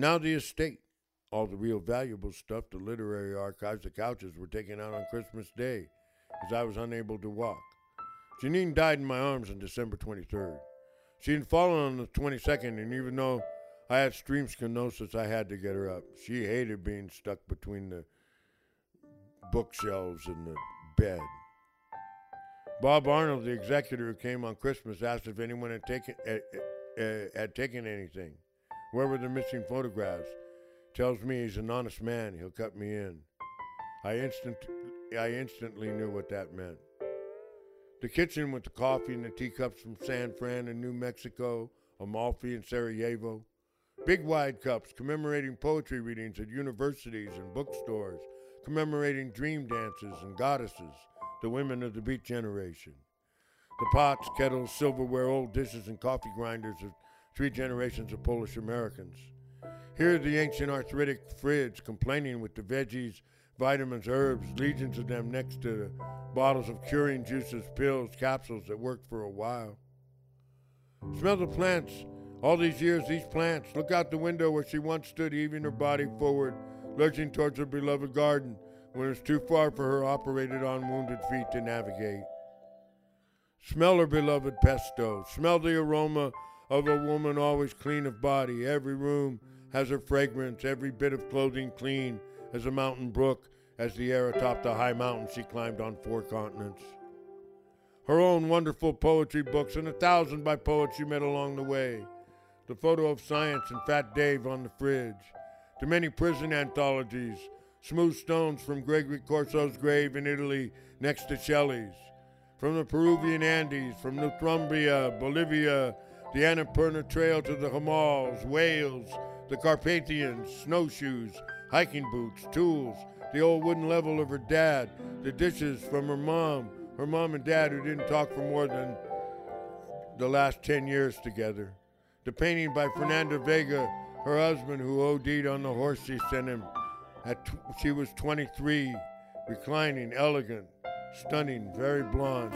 Now the estate, all the real valuable stuff, the literary archives, the couches were taken out on Christmas Day, as I was unable to walk. Janine died in my arms on December 23rd. She had fallen on the 22nd, and even though I had stream stenosis, I had to get her up. She hated being stuck between the bookshelves and the bed. Bob Arnold, the executor who came on Christmas, asked if anyone had taken anything. Where were the missing photographs? Tells me he's an honest man. He'll cut me in. I instantly knew what that meant. The kitchen with the coffee and the teacups from San Fran and New Mexico, Amalfi and Sarajevo. Big wide cups commemorating poetry readings at universities and bookstores, commemorating dream dances and goddesses, the women of the Beat Generation. The pots, kettles, silverware, old dishes, and coffee grinders of 3 generations of Polish Americans. Here the ancient arthritic fridge complaining with the veggies, vitamins, herbs, legions of them next to the bottles of curing juices, pills, capsules that worked for a while. Smell the plants. All these years, these plants. Look out the window where she once stood, heaving her body forward, lurching towards her beloved garden when it was too far for her operated on wounded feet to navigate. Smell her beloved pesto. Smell the aroma of a woman always clean of body. Every room has her fragrance, every bit of clothing clean as a mountain brook, as the air atop the high mountain she climbed on 4 continents. Her own wonderful poetry books and 1,000 by poets she met along the way. The photo of Science and Fat Dave on the fridge. The many prison anthologies. Smooth stones from Gregory Corso's grave in Italy next to Shelley's. From the Peruvian Andes, from Northumbria, Bolivia, the Annapurna Trail to the Hamals, Wales, the Carpathians, snowshoes, hiking boots, tools, the old wooden level of her dad, the dishes from her mom and dad who didn't talk for more than the last 10 years together. The painting by Fernanda Vega, her husband who OD'd on the horse she sent him. She was 23, reclining, elegant, stunning, very blonde.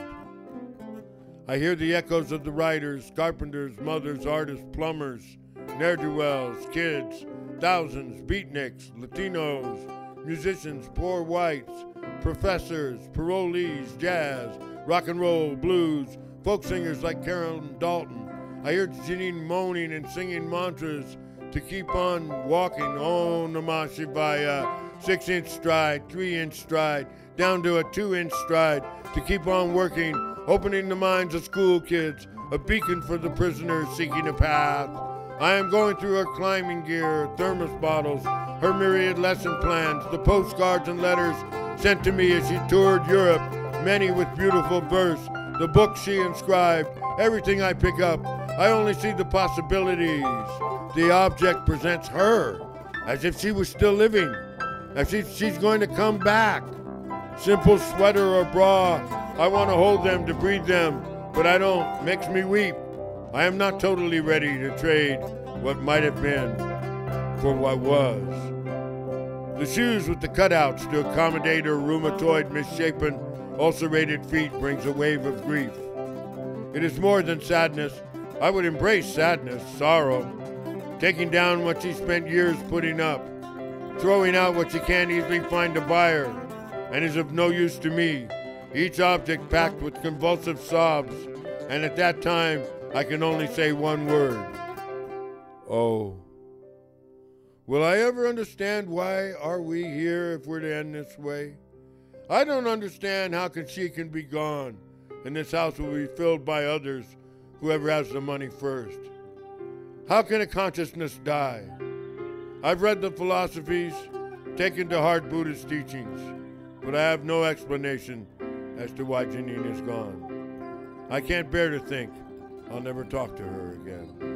I hear the echoes of the writers, carpenters, mothers, artists, plumbers, ne'er-do-wells, kids, thousands, beatniks, Latinos, musicians, poor whites, professors, parolees, jazz, rock and roll, blues, folk singers like Carolyn Dalton. I heard Janine moaning and singing mantras to keep on walking. Om Namah Shivaya, 6-inch stride, 3-inch stride, down to a 2-inch stride, to keep on working, opening the minds of school kids, a beacon for the prisoners seeking a path. I am going through her climbing gear, thermos bottles, her myriad lesson plans, the postcards and letters sent to me as she toured Europe, many with beautiful verse, the books she inscribed, everything I pick up. I only see the possibilities. The object presents her as if she was still living, as if she's going to come back. Simple sweater or bra, I want to hold them, to breathe them, but I don't. Makes me weep. I am not totally ready to trade what might have been for what was. The shoes with the cutouts to accommodate her rheumatoid, misshapen, ulcerated feet brings a wave of grief. It is more than sadness. I would embrace sadness, sorrow, taking down what she spent years putting up, throwing out what she can't easily find a buyer, and is of no use to me, each object packed with convulsive sobs, and at that time I can only say one word. Oh. Will I ever understand why are we here if we're to end this way? I don't understand how she can be gone, and this house will be filled by others, whoever has the money first. How can a consciousness die? I've read the philosophies, taken to heart Buddhist teachings, but I have no explanation as to why Janine is gone. I can't bear to think I'll never talk to her again.